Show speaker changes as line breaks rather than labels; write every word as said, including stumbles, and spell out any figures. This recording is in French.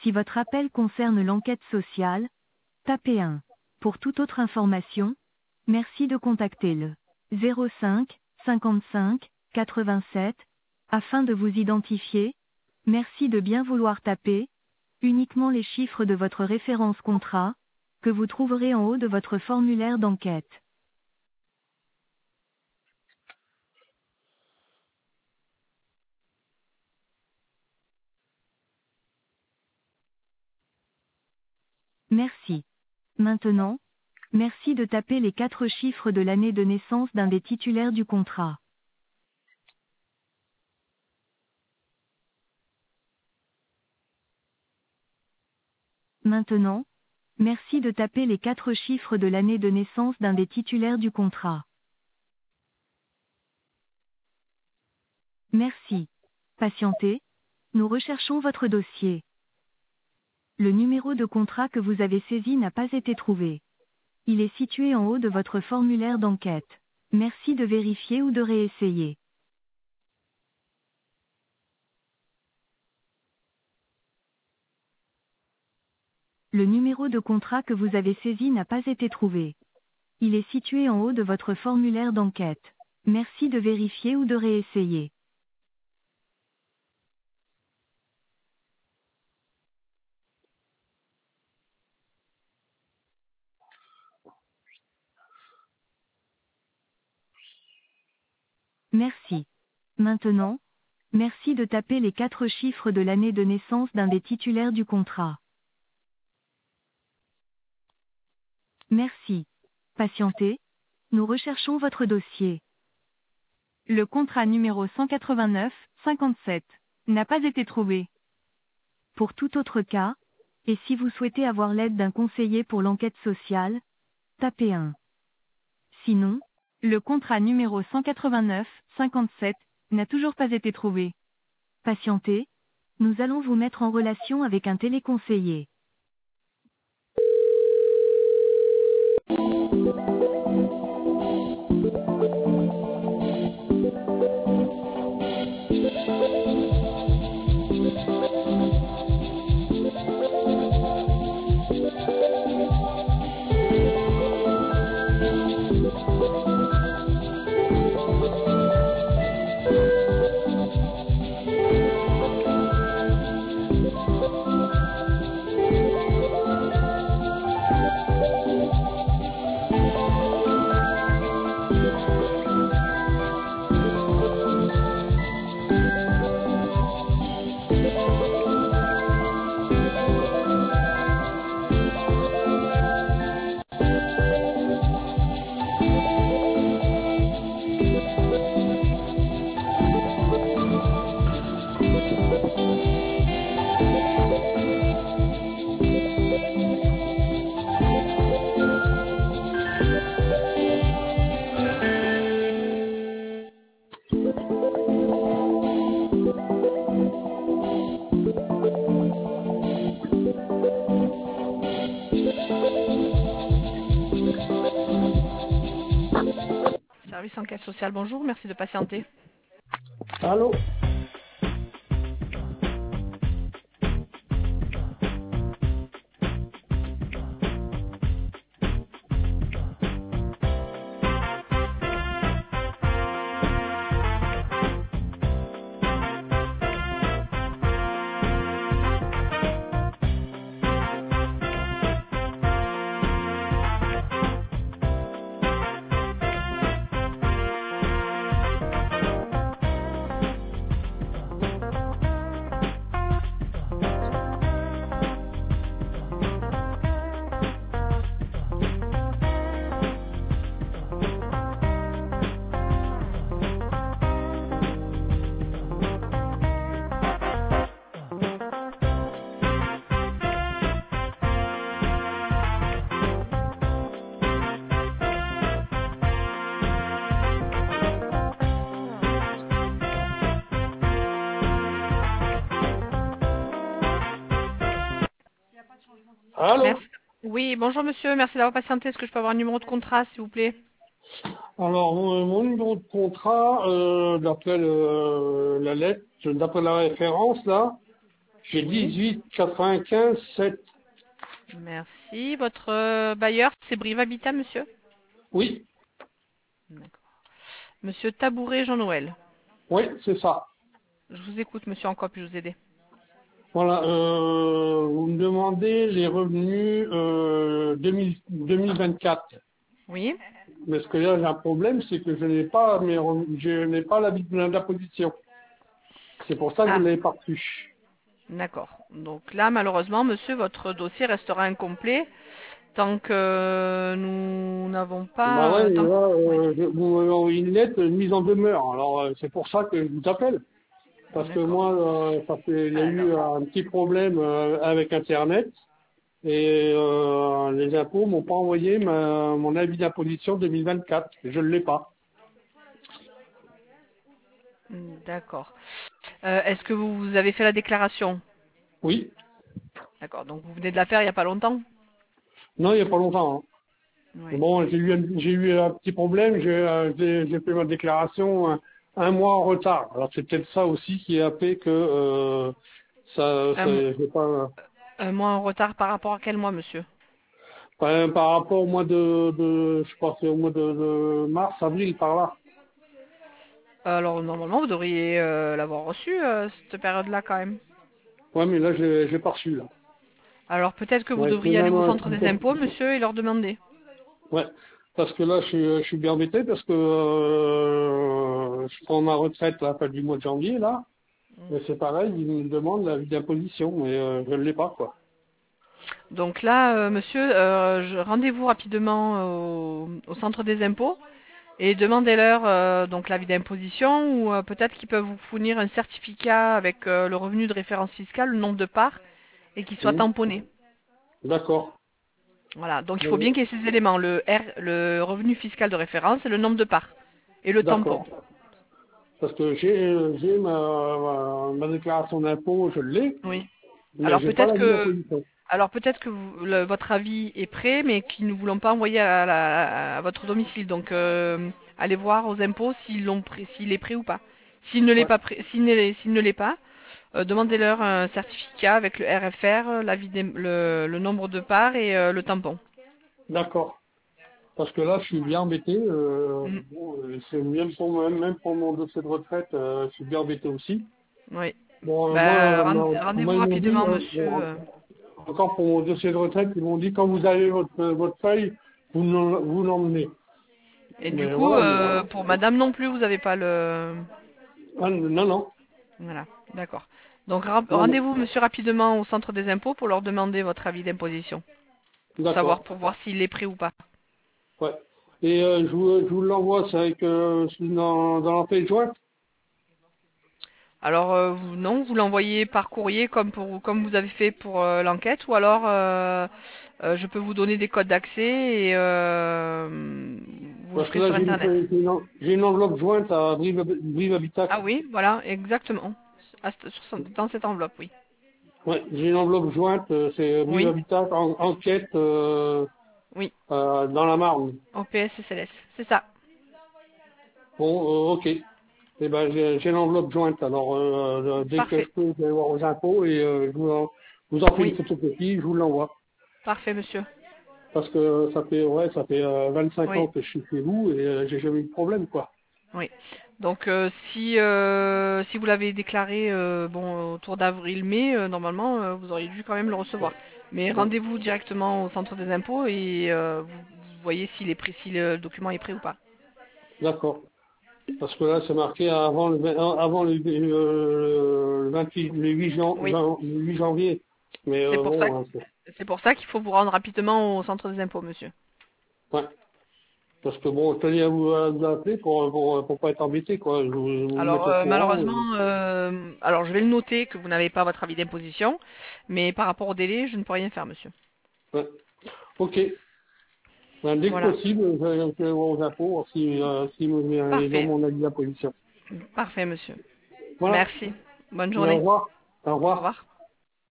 Si votre appel concerne l'enquête sociale, tapez un. Pour toute autre information, merci de contacter le zéro cinq cinquante-cinq quatre-vingt-sept afin de vous identifier. Merci de bien vouloir taper uniquement les chiffres de votre référence contrat que vous trouverez en haut de votre formulaire d'enquête. Merci. Maintenant, merci de taper les quatre chiffres de l'année de naissance d'un des titulaires du contrat. Maintenant, merci de taper les quatre chiffres de l'année de naissance d'un des titulaires du contrat. Merci. Patientez. Nous recherchons votre dossier. Le numéro de contrat que vous avez saisi n'a pas été trouvé. Il est situé en haut de votre formulaire d'enquête. Merci de vérifier ou de réessayer. Le numéro de contrat que vous avez saisi n'a pas été trouvé. Il est situé en haut de votre formulaire d'enquête. Merci de vérifier ou de réessayer. Merci. Maintenant, merci de taper les quatre chiffres de l'année de naissance d'un des titulaires du contrat. Merci. Patientez. Nous recherchons votre dossier. Le contrat numéro cent quatre-vingt-neuf cinquante-sept n'a pas été trouvé. Pour tout autre cas, et si vous souhaitez avoir l'aide d'un conseiller pour l'enquête sociale, tapez un. Sinon, le contrat numéro cent quatre-vingt-neuf cinquante-sept n'a toujours pas été trouvé. Patientez, nous allons vous mettre en relation avec un téléconseiller.
Service enquête sociale, bonjour, merci de patienter.
Allô? Allô?
Merci. Oui, bonjour monsieur, merci d'avoir patienté. Est-ce que je peux avoir un numéro de contrat, s'il vous plaît?
Alors, mon, mon numéro de contrat, euh, d'après le- la lettre, d'après la référence, là, J'ai dix-huit quatre-vingt-quinze sept.
Merci. Votre euh, bailleur, c'est Brive Habitat, monsieur?
Oui,
D'accord. Monsieur Tabouret Jean-Noël.
oui, c'est ça.
Je vous écoute, monsieur. En quoi puis-je vous aider?
Voilà, euh, vous me demandez les revenus euh, deux mille deux mille vingt-quatre.
Oui.
Mais ce que là, j'ai un problème, c'est que je n'ai pas mes revenus- je n'ai pas la d'imposition. C'est pour ça que je
Ah,
ne l'ai pas reçu.
d'accord. Donc là, malheureusement, monsieur, votre dossier restera incomplet tant que nous n'avons
Bah
pas...
ouais,
euh,
et
tant...
là,
Oui,
euh, je- vous m'avez envoyé une lettre, une mise en demeure. Alors, euh, c'est pour ça que je vous appelle. Parce que
d'accord.
moi, euh, ça fait, il y a eu
Alors,
un petit problème euh, avec Internet et euh, les impôts m'ont pas envoyé ma- mon avis d'imposition deux mille vingt-quatre. Je ne l'ai pas.
d'accord. Euh, Est-ce que vous, vous avez fait la déclaration?
Oui.
D'accord. Donc vous venez de la faire il n'y a pas longtemps?
Non, il n'y a pas longtemps. Hein.
Oui.
Bon, j'ai eu, un- j'ai eu un petit problème. J'ai euh, j'ai- j'ai fait ma déclaration un, un mois en retard. Alors c'est peut-être ça aussi qui a fait que euh, ça,
Un, mo-
ça j'ai pas.
un mois en retard par rapport à quel mois, monsieur?
Par, par rapport au mois de, de je pense que c'est au mois de, de mars, avril, par là.
Alors normalement, vous devriez euh, l'avoir reçu, euh, cette période-là quand même.
Ouais, mais là, j'ai j'ai pas reçu, là.
Alors peut-être que vous
Ouais, c'est
devriez aller
même,
au
euh,
centre des impôts, monsieur, et leur demander.
ouais. Parce que là, je suis, je suis bien embêté parce que euh, je prends ma retraite à la fin du mois de janvier, là. Et c'est pareil, ils me demandent la vie d'imposition, mais euh, je ne l'ai pas, quoi.
Donc là, euh, monsieur, euh, je- rendez-vous rapidement au, au centre des impôts et demandez-leur euh, donc l'avis d'imposition ou euh, peut-être qu'ils peuvent vous fournir un certificat avec euh, le revenu de référence fiscale, le nombre de parts et qu'il soit
Mhm.
tamponné.
D'accord.
Voilà, donc il faut
Euh,
bien qu'il y ait ces éléments, le R, le revenu fiscal de référence et le nombre de parts et le tampon.
D'accord. Parce que j'ai j'ai ma, ma, ma déclaration d'impôt, je l'ai,
Oui.
mais
Alors
j'ai pas
peut-être
la vie
que
d'imposition.
alors peut-être que vous- le- votre avis est prêt, mais qu'ils ne vous l'ont pas envoyé à, la- à votre domicile. Donc euh, allez voir aux impôts s'ils l'ont prêt, s'il est prêt ou pas. S'il ne l'est
Ouais.
pas prêt, s'il ne l'est s'il ne l'est pas, euh, demandez-leur un certificat avec le R F R, l'avis des- le, le nombre de parts et euh, le tampon.
D'accord. Parce que là, je suis bien embêté. Euh,
Mm.
bon, euh, c'est même pour, moi- même pour mon dossier de retraite, euh, je suis bien embêté aussi.
Oui.
Bon, euh, moi,
Ben,
euh,
rend-
moi,
rendez-vous
moi, ils m'ont dit,
rapidement,
euh,
monsieur.
bon,
euh.
encore pour mon dossier de retraite, ils m'ont dit, quand vous avez votre, votre feuille, vous l'en- vous l'emmenez.
Et du
Mais
coup,
voilà, mais,
euh, pour madame non plus, vous n'avez pas le...
ah, non, non,
Voilà, d'accord. Donc ra-
non, non.
rendez-vous, monsieur, rapidement au centre des impôts pour leur demander votre avis d'imposition. Pour savoir,
D'accord.
pour voir s'il est prêt ou pas.
Ouais. Et euh, je vous, je vous l'envoie, c'est avec, euh, dans, dans la pièce jointe.
Alors, euh, vous, non, vous l'envoyez par courrier comme, pour, comme vous avez fait pour euh, l'enquête, ou alors euh, euh, je peux vous donner des codes d'accès et euh, vous le
Parce que
ferez
là,
sur
j'ai une,
Internet.
j'ai une, en- j'ai une enveloppe jointe à Brive, Brive Habitat.
Ah oui, voilà, exactement. À ce- sur ce- Dans cette enveloppe, oui.
Ouais, j'ai une enveloppe jointe, euh, c'est Brive
Oui,
Habitat, en, enquête euh,
oui,
euh, dans la Marne.
au P S S L S, c'est ça.
Bon, euh, ok. Eh ben, j'ai j'ai l'enveloppe jointe. Alors, euh, euh, dès que
Parfait.
je peux, je vais voir aux impôts et euh, je vous en, vous en fais une
Oui,
photocopie, je vous l'envoie.
parfait, monsieur.
Parce que ça fait, ouais, ça fait euh, vingt-cinq ans
Oui,
que je suis chez vous et euh, j'ai jamais eu de problème, quoi.
oui. Donc euh, si euh, si vous l'avez déclaré euh, bon autour d'avril-mai, euh, normalement euh, vous auriez dû quand même le recevoir. Mais
Ouais,
rendez-vous directement au centre des impôts et euh, vous, vous voyez s'il est prêt, si le document est prêt ou pas.
d'accord. Parce que là, c'est marqué avant le, vingt- avant le, euh, le vingt-huit, le huit jan-
Oui,
jan- le huit janvier. Mais
c'est
euh,
pour ça
bon,
que-
hein, c'est-
c'est pour ça qu'il faut vous rendre rapidement au centre des impôts, monsieur.
ouais. Parce que bon, je tenais à vous, à vous appeler pour, pour, pour pas être embêté, quoi. Je vous, je vous
Alors
mettre au
euh,
courant.
malheureusement,
euh,
euh, alors je vais le noter que vous n'avez pas votre avis d'imposition, mais par rapport au délai, je ne peux rien faire, monsieur.
ouais. Ok. Ben, dès que
Voilà,
possible, je vais je vais voir aux impôts, voir si, euh, si euh, ils ont
parfait,
mon avis d'imposition.
parfait, monsieur.
Voilà.
Merci. Bonne
Et au
journée.
revoir. Au
Au
revoir.
revoir.